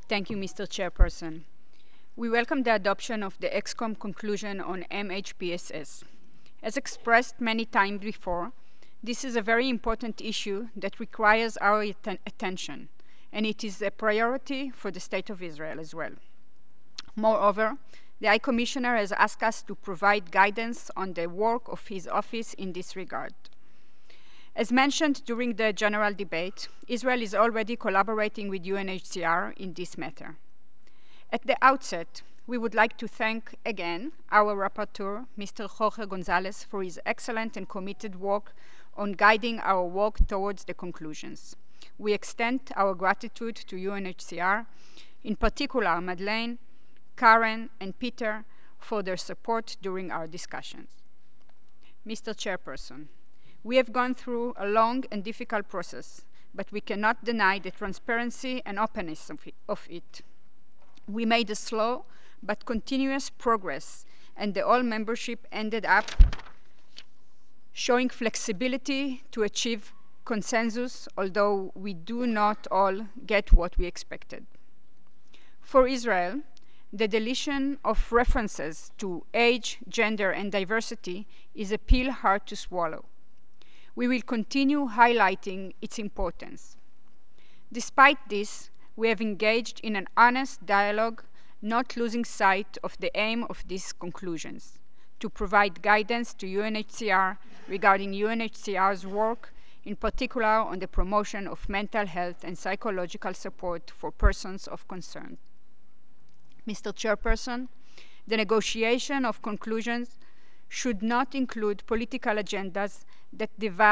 Thank you, Mr. Chairperson. We welcome the adoption of the EXCOM conclusion on MHPSS. As expressed many times before, this is a very important issue that requires our attention, and it is a priority for the State of Israel as well. Moreover, the High Commissioner has asked us to provide guidance on the work of his office in this regard. As mentioned during the general debate, Israel is already collaborating with UNHCR in this matter. At the outset, we would like to thank again our rapporteur, Mr. Jorge Gonzalez, for his excellent and committed work on guiding our work towards the conclusions. We extend our gratitude to UNHCR, in particular Madeleine, Karen, and Peter, for their support during our discussions. Mr. Chairperson, we have gone through a long and difficult process, but we cannot deny the transparency and openness of it. We made a slow but continuous progress, and the all membership ended up showing flexibility to achieve consensus, although we do not all get what we expected. For Israel, the deletion of references to age, gender, and diversity is a pill hard to swallow. We will continue highlighting its importance. Despite this, we have engaged in an honest dialogue, not losing sight of the aim of these conclusions, to provide guidance to UNHCR regarding UNHCR's work, in particular on the promotion of mental health and psychological support for persons of concern. Mr. Chairperson, the negotiation of conclusions should not include political agendas that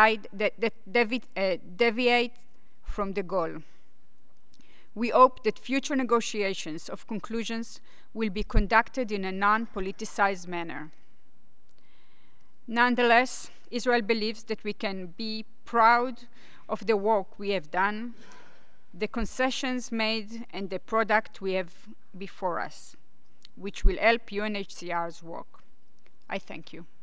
deviate from the goal. We hope that future negotiations of conclusions will be conducted in a non-politicized manner. Nonetheless, Israel believes that we can be proud of the work we have done, the concessions made, and the product we have before us, which will help UNHCR's work. I thank you.